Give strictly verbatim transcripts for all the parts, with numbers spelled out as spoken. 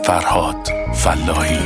فرهاد فلاحی.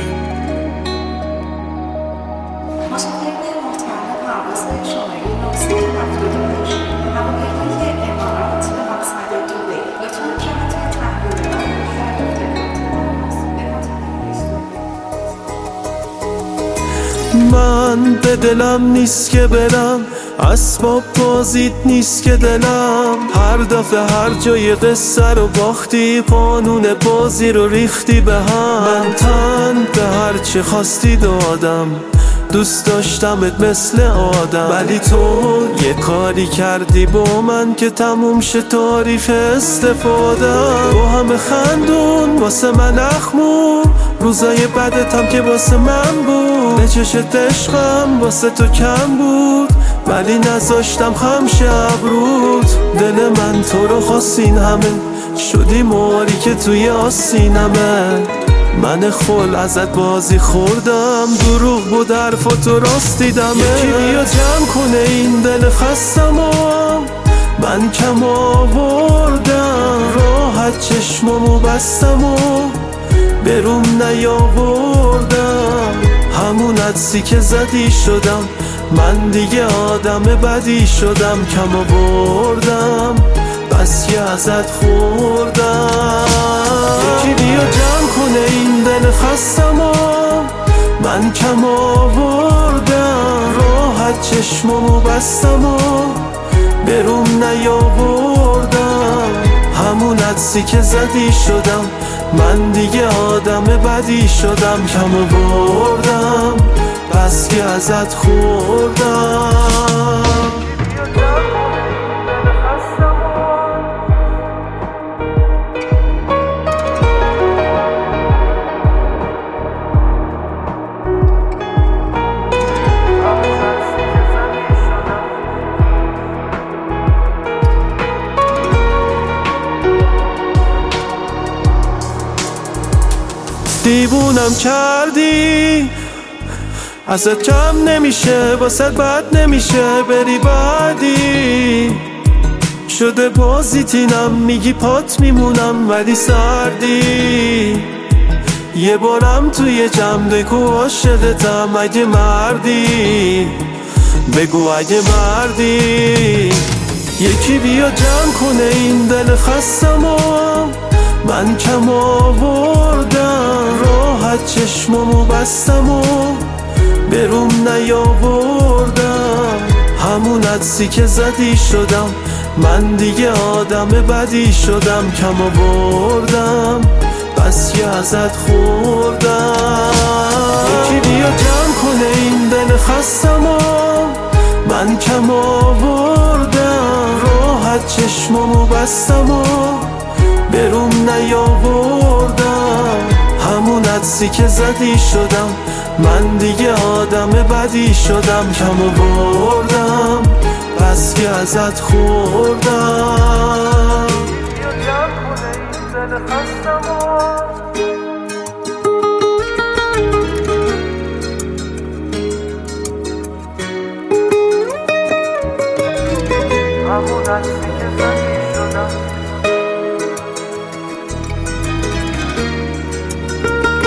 من به دلم نیست که برم، اسباب بازیت نیست که دلم. هر دفعه هر جای قصه رو باختی، قانون بازی رو ریختی به هم. من تن به هر چی خواستی دادم، دوست داشتمت مثل آدم، ولی تو یه کاری کردی با من که تموم شه تعریف استفادم. با همه خندون واسه من اخمون، روزای بدتم که واسه من بود. به چشت عشقم واسه تو کم بود، ولی نذاشتم خم شب رود. دل من تو رو خواستین همه، شدی ماری که توی آسینمه. من خل ازت بازی خوردم، دروغ بود حرفاتو راست دیدمه. یکی بیا جمع کنه این دل خستمو، من کم آوردم. راحت چشممو بستمو بروم نیاوردم. همون عدسی که زدی شدم، من دیگه آدم بدی شدم. کم آوردم بس که ازت خوردم. یکی بیا جمع کنه این دل خستمو، من کم آوردم. راحت چشممو بستمو بروم نیاوردم. همون عدسی که زدی شدم، من دیگه آدم بدی شدم. کم آوردم بس که ازت خوردم. دیوونم کردی، ازت کم نمیشه، واسه بد نمیشه بری بعدی. شده بازیتینم، میگی پات میمونم ولی سردی. یه بارم توی جمع بگو عاشقتم اگه مردی، بگو اگه مردی. یکی بیا جمع کنه این دل خستمو، من کم آوردم. راحت چشممو بستمو بروم نیاوردم. همون عدسی که زدی شدم، من دیگه آدم بدی شدم. کم آوردم بس که ازت خوردم. یکی بیا جمع کنه این دل خستمو، من کم آوردم. راحت چشممو بستمو بروم نیاوردم. همون عدسی که زدی شدم، من دیگه آدم بدی شدم. کم آوردم بس که ازت خوردم. بیا جمع کنه این دل خستمو، همون عدسی که زدی شدم.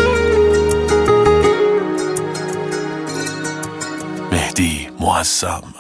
مهدی معظم.